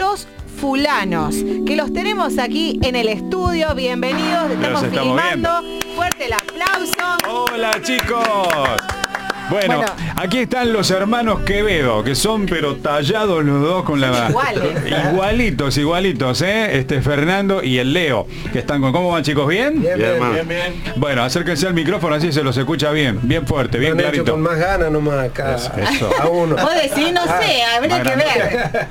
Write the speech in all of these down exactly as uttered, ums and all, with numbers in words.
Los Fulanos, que los tenemos aquí en el estudio. Bienvenidos, estamos, estamos filmando. Viendo. Fuerte el aplauso. Hola, chicos. Bueno, bueno, aquí están los hermanos Quevedo, que son pero tallados los dos con la... Iguales. Igualitos, igualitos, ¿eh? Este Fernando y el Leo, que están con... ¿Cómo van, chicos? ¿Bien? Bien, bien, bien, bien, bien. Bueno, acérquense al micrófono, así se los escucha bien, bien fuerte, bien clarito. Hecho con más ganas nomás acá. Eso, eso. A uno. Vos decís, no ah, sé, habría que ver.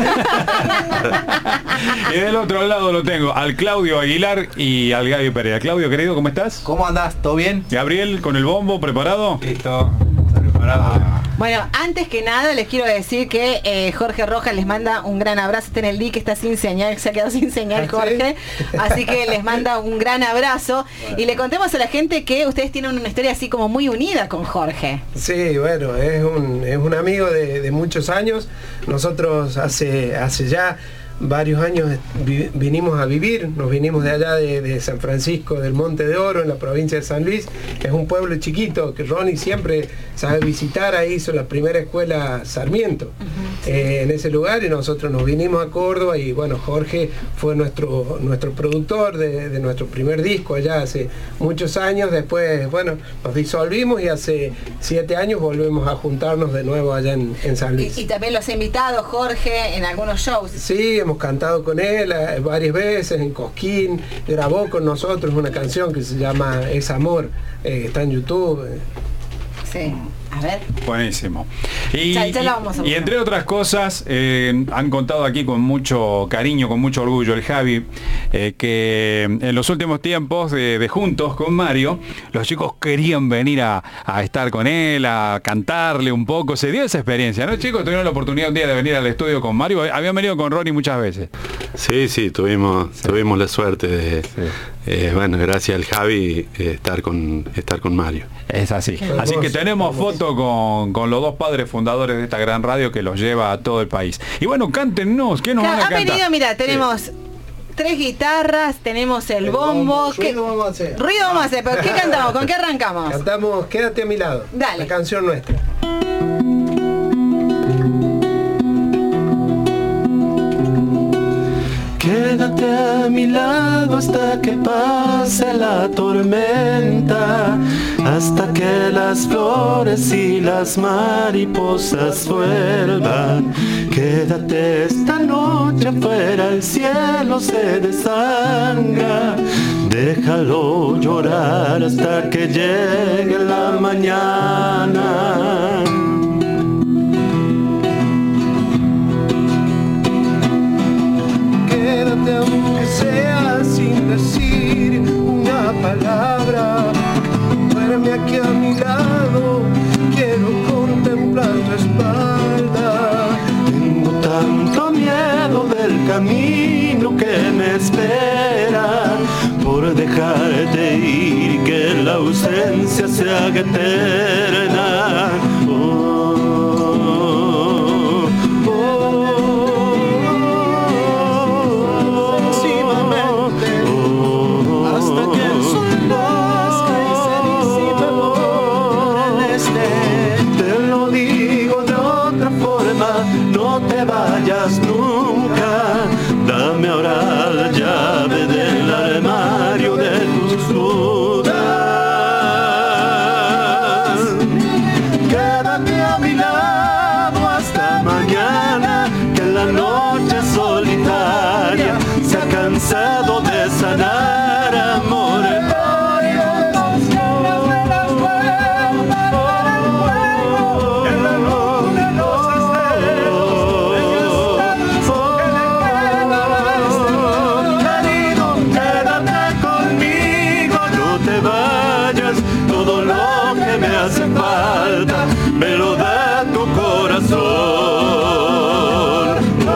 Y del otro lado lo tengo al Claudio Aguilar y al Gaby Pereira. Claudio, querido, ¿cómo estás? ¿Cómo andás? ¿Todo bien? Gabriel, con el bombo, ¿preparado? Listo. Ah. Bueno, antes que nada les quiero decir que eh, Jorge Rojas les manda un gran abrazo. Está en el link, está sin señal, se ha quedado sin señal Jorge, así que les manda un gran abrazo. Bueno. Y le contemos a la gente que ustedes tienen una historia así como muy unida con Jorge. Sí, bueno, es un, es un amigo de, de muchos años. Nosotros hace, hace ya varios años vi, vinimos a vivir, nos vinimos de allá de, de San Francisco del Monte de Oro, en la provincia de San Luis, que es un pueblo chiquito que Ronnie siempre sabe visitar. Ahí hizo la primera escuela Sarmiento, uh-huh. eh, en ese lugar, y nosotros nos vinimos a Córdoba, y bueno, Jorge fue nuestro, nuestro productor de, de nuestro primer disco allá hace muchos años. Después, bueno, nos disolvimos y hace siete años volvemos a juntarnos de nuevo allá en, en San Luis. Y, y también los he invitado, Jorge, en algunos shows. Sí, hemos cantado con él eh, varias veces en Cosquín, grabó con nosotros una canción que se llama Es Amor, eh, está en YouTube. Eh. Sí. A ver. Buenísimo. Y, ya, ya la vamos a y, y entre otras cosas, eh, han contado aquí con mucho cariño, con mucho orgullo el Javi, eh, que en los últimos tiempos de, de Juntos con Mario, los chicos querían venir a, a estar con él, a cantarle un poco. Se dio esa experiencia, ¿no, chicos? ¿Tuvieron la oportunidad un día de venir al estudio con Mario? Habían venido con Ronnie muchas veces. Sí, sí, tuvimos, sí. tuvimos la suerte de, sí. eh, bueno, gracias al Javi, eh, estar con estar con Mario. Es así. Así que tenemos fotos Con, con los dos padres fundadores de esta gran radio que los lleva a todo el país. Y bueno, cántenos, ¿qué nos claro, van a cantar? Ha venido, mira, tenemos sí. tres guitarras, tenemos el, el bombo. bombo. ¿Qué, ruido vamos a hacer? Ruido vamos a hacer, pero ¿qué cantamos? ¿Con qué arrancamos? Cantamos Quédate a mi lado. Dale. La canción nuestra. Quédate a mi lado hasta que pase la tormenta, hasta que las flores y las mariposas vuelvan. Quédate esta noche afuera, el cielo se desangra. Déjalo llorar hasta que llegue la mañana. Quédate aunque sea sin decir una palabra. Duerme aquí a mi lado, quiero contemplar tu espalda. Tengo tanto miedo del camino que me espera, por dejarte ir y que la ausencia se haga eterna. Oh. Nunca, dame ahora la llave del armario de tus dudas. Quédate a mi lado hasta mañana, que la noche solitaria se ha cansado de sanar amor. Me lo da tu corazón. Oh.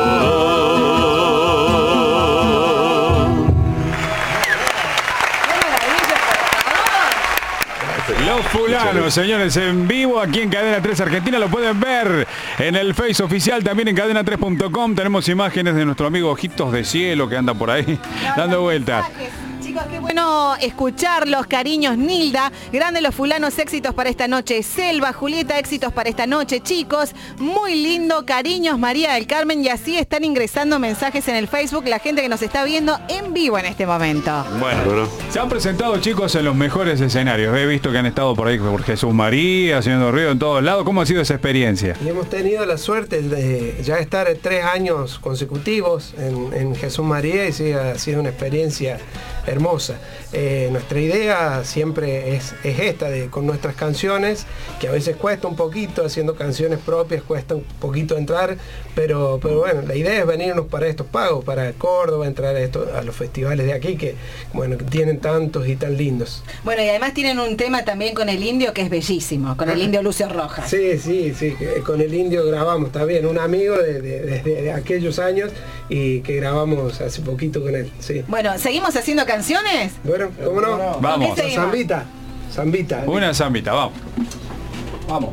Los Fulanos, señores, en vivo aquí en Cadena tres Argentina. Lo pueden ver en el Face oficial, también en cadena tres punto com. Tenemos imágenes de nuestro amigo Ojitos de Cielo que anda por ahí dando vueltas. chicos, qué bueno escucharlos, cariños. Nilda, grande los fulanos, éxitos para esta noche. Selva, Julieta, éxitos para esta noche, chicos. Muy lindo, cariños, María del Carmen. Y así están ingresando mensajes en el Facebook, la gente que nos está viendo en vivo en este momento. Bueno, bueno. Se han presentado, chicos, en los mejores escenarios. He visto que han estado por ahí por Jesús María, haciendo ruido en todos lados. ¿Cómo ha sido esa experiencia? Y hemos tenido la suerte de ya estar tres años consecutivos en, en Jesús María, y sí, ha sido una experiencia hermosa. Eh, nuestra idea siempre es, es esta, de, con nuestras canciones, que a veces cuesta un poquito, haciendo canciones propias cuesta un poquito entrar, pero, pero bueno, la idea es venirnos para estos pagos, para Córdoba, entrar a, esto, a los festivales de aquí, que bueno, que tienen tantos y tan lindos. Bueno, y además tienen un tema también con el Indio que es bellísimo, con el Indio Lucio Rojas. Sí, sí, sí, con el Indio grabamos también, un amigo de, de, de, de aquellos años, y que grabamos hace poquito con él, sí. Bueno, ¿seguimos haciendo canciones? Bueno, ¿cómo no? Vamos. Zambita, zambita. Una zambita, vamos. Vamos.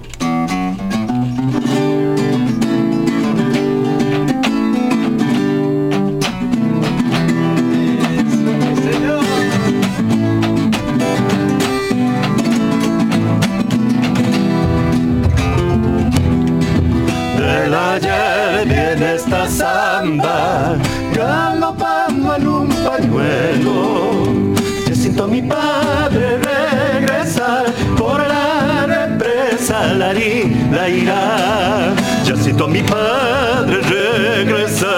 Del ayer viene esta samba, galopando en un pañuelo. Yo siento a mi padre regresar por la represa, la ri, la irá. Yo siento a mi padre regresar.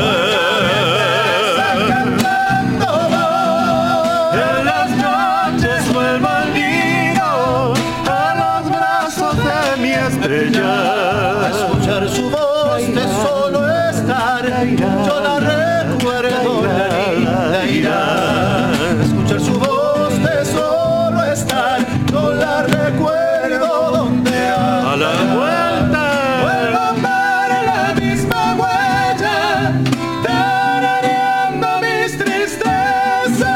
En las noches vuelvo al nido, a los brazos de mi estrella. A escuchar su voz de solo estar, yo la recuerdo, la irá. Escuchar su voz de solo estar, yo la recuerdo donde a la vuelta vuelvo para la misma huella, tarareando mis tristezas.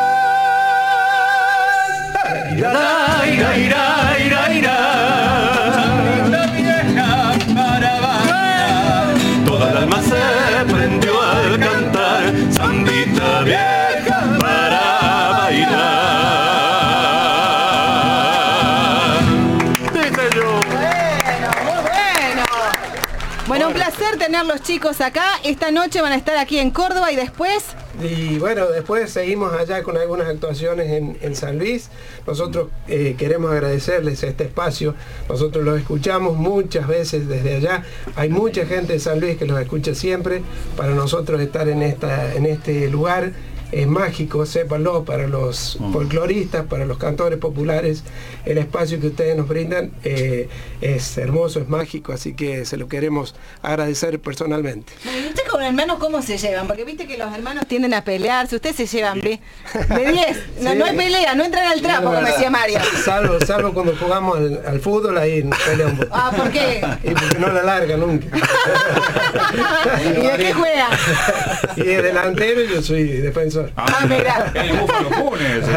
Irá, irá, irá, irá, irá. Una vieja para bailar. Toda el alma se prendió al cantar, zambita vieja para bailar. Dice yo. Bueno, muy bueno. Bueno, un placer tenerlos, chicos, acá. Esta noche van a estar aquí en Córdoba y después... Y bueno, después seguimos allá con algunas actuaciones en, en San Luis. Nosotros eh, queremos agradecerles este espacio. Nosotros los escuchamos muchas veces desde allá. Hay mucha gente de San Luis que los escucha siempre. Para nosotros estar en, esta, en este lugar es mágico, sépanlo, para los folcloristas, para los cantores populares. El espacio que ustedes nos brindan eh, es hermoso, es mágico, así que se lo queremos agradecer personalmente. ¿Y usted con hermanos cómo se llevan? Porque viste que los hermanos tienden a pelearse, ustedes se llevan de diez. No, Sí. no hay pelea, no entran al trapo, como decía Mario. Salvo, salvo cuando jugamos al, al fútbol, ahí nos peleamos un poco. Ah, ¿por qué? Y porque no la larga nunca. ¿Y de qué juega? Y de delantero yo soy defensor. Ah, mira. El Búfalo Funes.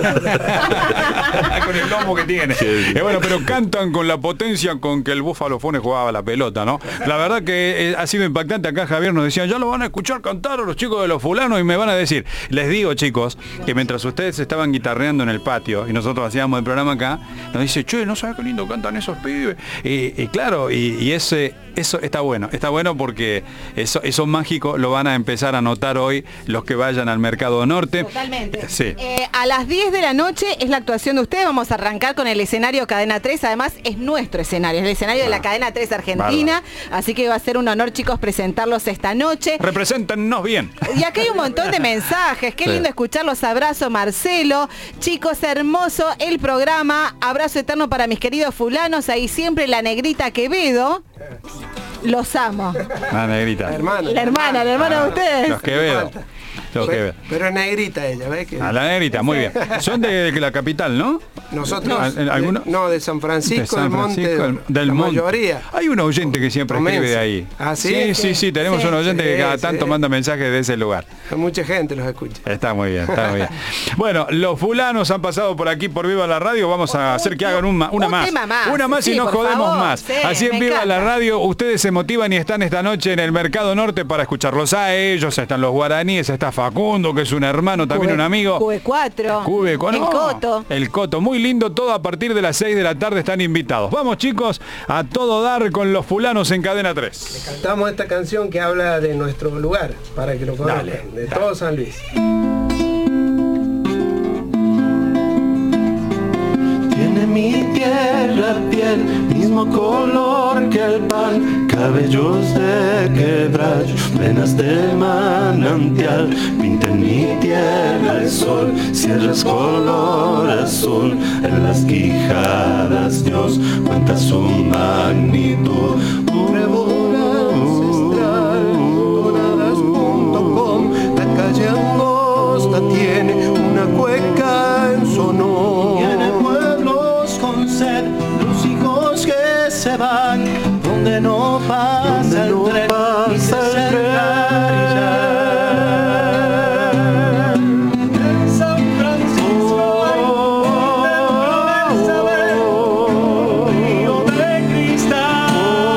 Con el lomo que tiene. Eh, bueno, pero cantan con la potencia con que el Búfalo Funes jugaba la pelota, ¿no? La verdad que eh, ha sido impactante. Acá Javier nos decía, ya lo van a escuchar cantar a los chicos de los fulanos y me van a decir. Les digo, chicos, que mientras ustedes estaban guitarreando en el patio y nosotros hacíamos el programa acá, nos dice, che, no sabes qué lindo cantan esos pibes. Y, y claro, y, y ese, eso está bueno. Está bueno porque eso, eso mágico lo van a empezar a notar hoy los que vayan al Mercado Norte. Totalmente. Sí. Eh, a las diez de la noche es la actuación de ustedes. Vamos a arrancar con el escenario Cadena tres. Además, es nuestro escenario, es el escenario de la Cadena tres Argentina. Así que va a ser un honor, chicos, presentarlos esta noche. Represéntenos bien. Y acá hay un montón de mensajes. Qué Sí. lindo escucharlos. Abrazo, Marcelo. Chicos, hermoso el programa. Abrazo eterno para mis queridos fulanos. Ahí siempre la negrita Quevedo. Los amo. La negrita. Hermano. La hermana, la hermana de ustedes. Los Quevedo. Los Quevedo. Pero es negrita ella, ¿ves? Que A la negrita, muy bien. Son de, de la capital, ¿no? nosotros, No, ¿alguno? de, no, de San Francisco, De San del Monte, Francisco, del la Monte. mayoría. Hay un oyente que siempre Comense. escribe de ahí. ¿Ah, sí? Sí, sí, sí, tenemos Sí. un oyente que Sí, cada sí. tanto manda mensajes de ese lugar. Mucha gente los escucha. Está muy bien, está muy bien. Bueno, los fulanos han pasado por aquí por Viva la Radio. Vamos a hacer que hagan un ma- una un más. tema más. Una más Sí, y no por jodemos favor. más. Sí, Así en me Viva la encanta. Radio, ustedes se motivan y están esta noche en el Mercado Norte para escucharlos a ellos. Están los guaraníes, está Facundo, que es un hermano, también Q B, un amigo. Q B cuatro. Q B, El no, Coto. El Coto, muy lindo, todo a partir de las seis de la tarde están invitados. Vamos chicos, a todo dar con los fulanos en Cadena tres. Cantamos esta canción que habla de nuestro lugar, para que lo conozcan, Dale, de dale. todo San Luis. Tiene mi tierra piel, mismo color que el pan, cabellos de quebracho, venas de manantial, pinta en mi tierra el sol, sierras color azul, en las quijadas Dios cuenta su magnitud. Tribuna ancestral, tonadas punto com, la calle angosta tiene una cueca en su honor. Tiene pueblos con sed, los hijos que se van, donde no pasa Donde el no tren, pasa y se el cerra en San Francisco hay un templo del saber, río de cristal,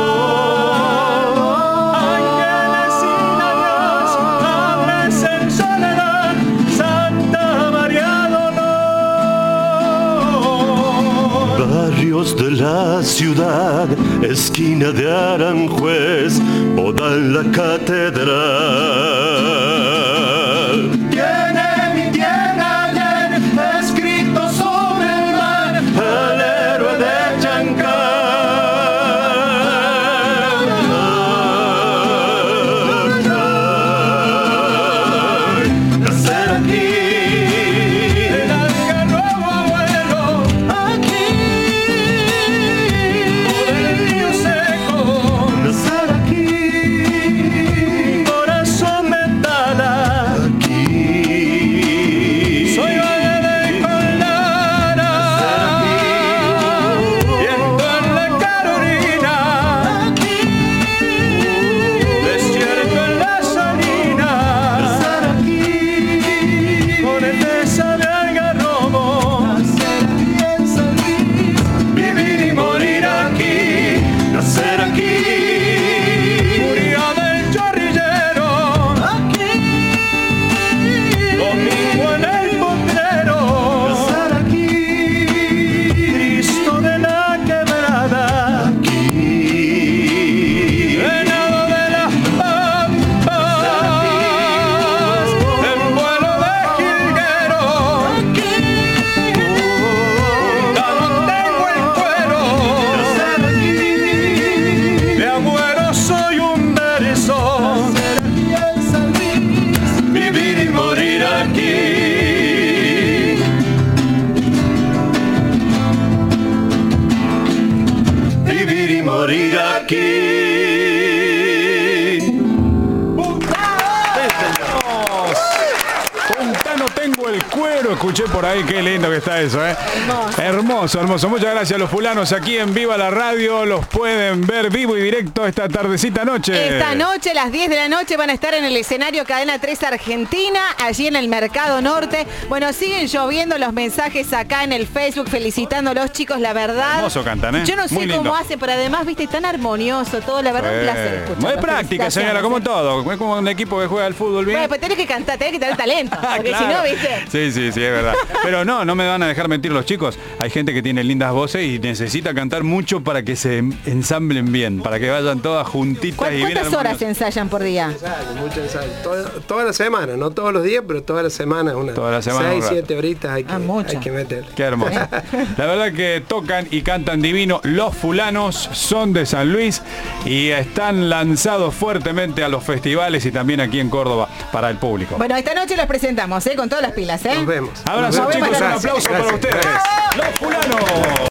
ángeles sin adiós, aves en soledad, Santa María Dolor. Barrios de la ciudad, esquina de Aranjuez, boda en la catedral. Tiene mi tierra ayer escrito sobre el mar, el héroe de Chancay. Nacer aquí, en Algarrobo abuelo, aquí, por el río seco. Nacer aquí, corazón me tala aquí. Soy valle de Collara, viento en la Carolina, aquí, desierto en la Salina. Nacer aquí, corteza de Algarrobo. Nacer aquí en San Luis, vivir y morir aquí. Nacer aquí, Furia del Chorrillero, aquí, domingo en el potrero. Nacer aquí, Cristo de la Quebrada, aquí, venado de las Pampas, en vuelo de jilguero, aquí, dado tengo el cuero. Nacer aquí, de agüero soy un verso. Nacer aquí en San Luis, vivir y morir aquí. Vivir y morir aquí. Puntano tengo el cuero, escuché por ahí, qué lindo que está eso, ¿eh? Hermoso. Hermoso, hermoso. Muchas gracias a los fulanos aquí en Viva la Radio. Los pueden ver vivo y directo esta tardecita noche. Esta noche, a las diez de la noche, van a estar en el escenario Cadena tres Argentina, allí en el Mercado Norte. Bueno, siguen lloviendo los mensajes acá en el Facebook, felicitando a los chicos, la verdad. Hermoso cantan, ¿eh? Yo no sé Muy lindo. cómo hacen, pero además, viste, tan armonioso todo, la verdad, un placer Eh, escucharlos. muy práctica, señora, como Felicitaciones. todo. Es como un equipo que juega al fútbol bien. Bueno, pues tenés que cantar, tenés que tener talento, porque Ah, Claro. si no, viste. Sí, sí, sí, es verdad. Pero no, no me van a dejar mentir los chicos. Hay gente que tiene lindas voces y necesita cantar mucho para que se ensamblen bien, para que vayan todas juntitas ¿Cuántas y bien horas armoniosas. ensayan por día? Ensayo, mucho ensayo. Toda, toda la semana, no todos los días, pero toda la semana, unas Toda la semana, seis, un rato. siete horitas hay que, Ah, mucho. hay que meter. Qué hermoso. La verdad que tocan y cantan divino. Los fulanos son de San Luis y están lanzados fuertemente a los festivales y también aquí en Córdoba para el público. Bueno, esta noche los presentamos, ¿eh? Con todas las pilas, ¿eh? Nos vemos. Abrazo Nos vemos, chicos, un gracias. aplauso para Gracias. ustedes. Los fulanos.